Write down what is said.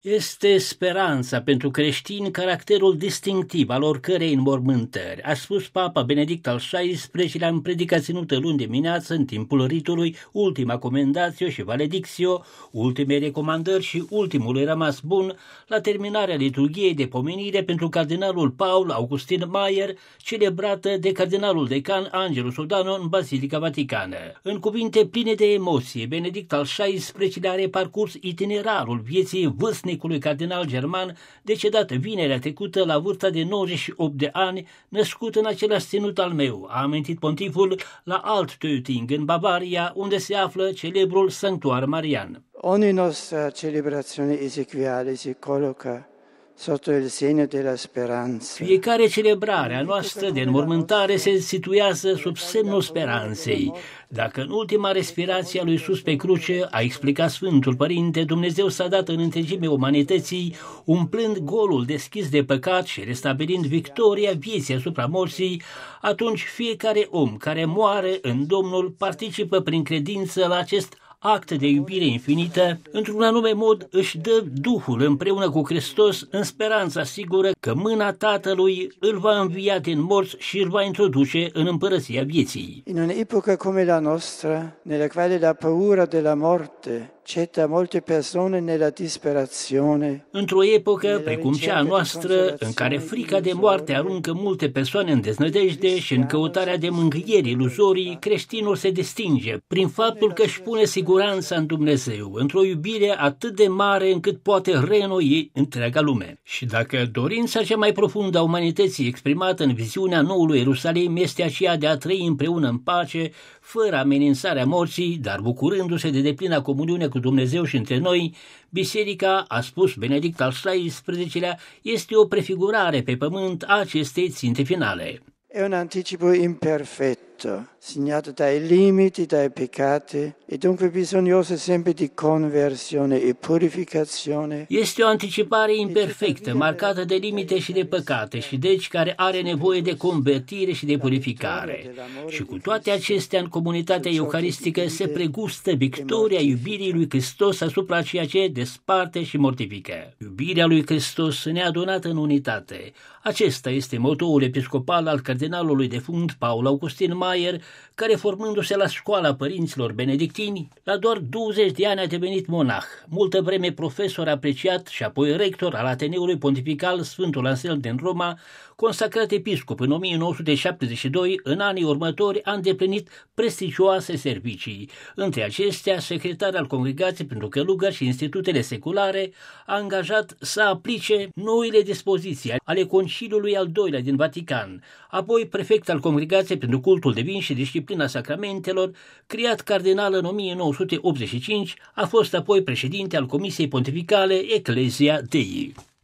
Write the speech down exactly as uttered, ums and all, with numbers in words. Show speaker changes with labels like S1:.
S1: Este speranța pentru creștini caracterul distinctiv al oricărei înmormântări, a spus Papa Benedict al șaisprezecelea în predica ținută luni dimineață în timpul ritului Ultima Comendatio și Valedictio, ultimei recomandări și ultimului rămas bun, la terminarea liturghiei de pomenire pentru cardinalul Paul Augustin Maier, celebrată de cardinalul decan Angelo Sodano în Basilica Vaticană. În cuvinte pline de emoție, Benedict al șaisprezecelea are parcurs itinerarul vieții vârstnic cardinal german, decedat vinerea trecută la vârsta de nouăzeci și opt de ani, născut în același ținut al meu, a amintit pontiful la Alttöting, în Bavaria, unde se află celebrul sanctuar marian.
S2: Ogni nostra celebrazione esequiale si colloca sotto il segno della speranza.
S1: Fiecare celebrare a noastră de înmormântare se situează sub semnul speranței. Dacă în ultima respirație a lui Iisus pe cruce, a explicat Sfântul Părinte, Dumnezeu s-a dat în întregime umanității, umplând golul deschis de păcat și restabilind victoria vieții asupra morții, atunci fiecare om care moare în Domnul participă prin credință la acest act de iubire infinită, într-un anume mod își dă Duhul împreună cu Hristos în speranța sigură că mâna Tatălui îl va învia din morți și îl va introduce în împărăția vieții.
S2: In un'epoca come la nostra, nella quale la paura della morte ceta molte persoane nella disperazione.
S1: Într-o epocă precum cea noastră, în care frica de moarte aruncă multe persoane în deznădejde și în căutarea de mângâieri iluzorii, creștinul se distinge prin faptul că își pune siguranța în Dumnezeu, într-o iubire atât de mare încât poate reînnoi întreaga lume. Și dacă dorința cea mai profundă a umanității exprimată în viziunea noului Ierusalim este aceea de a trăi împreună în pace, fără amenințarea morții, dar bucurându-se de deplina comuniune cu Dumnezeu și între noi, biserica, a spus Benedict al șaisprezecelea, este o prefigurare pe pământ a acestei ținte finale.
S2: È un anticipo imperfetto, segnato dai limiti, dai peccati e dunque bisognoso sempre di conversione e purificazione.
S1: Este o anticipare imperfectă, marcată de limite și de păcate și deci care are nevoie de convertire și de purificare. Și cu toate acestea, în comunitatea eucaristică se pregustă victoria iubirii lui Hristos asupra ceea ce desparte și mortifică. Iubirea lui Hristos neadunată în unitate. Acesta este motoul episcopal al cardinalului defunct Paul Augustin Maier, care, formându-se la școala părinților benedictini, la doar douăzeci de ani a devenit monah, multă vreme profesor apreciat și apoi rector al Ateneului Pontifical Sfântul Anselm din Roma, consacrat episcop în o mie nouă sute șaptezeci și doi, în anii următori a îndeplinit prestigioase servicii. Între acestea, secretar al Congregației pentru Călugări și institutele seculare, a angajat să aplice noile dispoziții ale Conciliului al doilea din Vatican, apoi prefect al Congregației pentru Cultul Divin și Disciplina Sacramentelor, creat cardinal în o mie nouă sute optzeci și cinci, a fost apoi președinte al Comisiei Pontificale Ecclesia Dei.